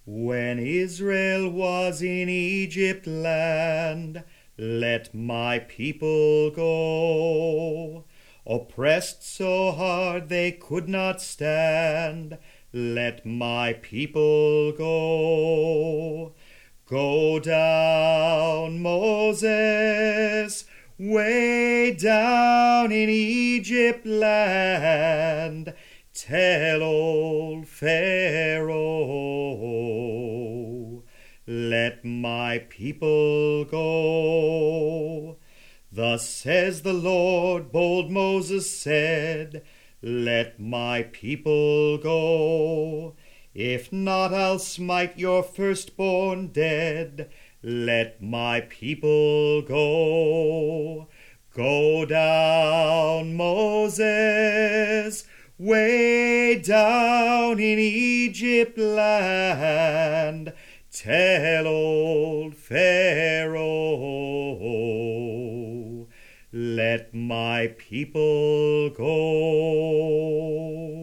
When Israel was in Egypt land, let my people go. Oppressed so hard they could not stand, let my people go. Go down, Moses, way down in Egypt land. Tell old Pharaoh, let my people go. Thus says the Lord, bold Moses said, let my people go. If not, I'll smite your firstborn dead. Let my people go. Go down, Moses, way down in Egypt land. Tell old Pharaoh, let my people go.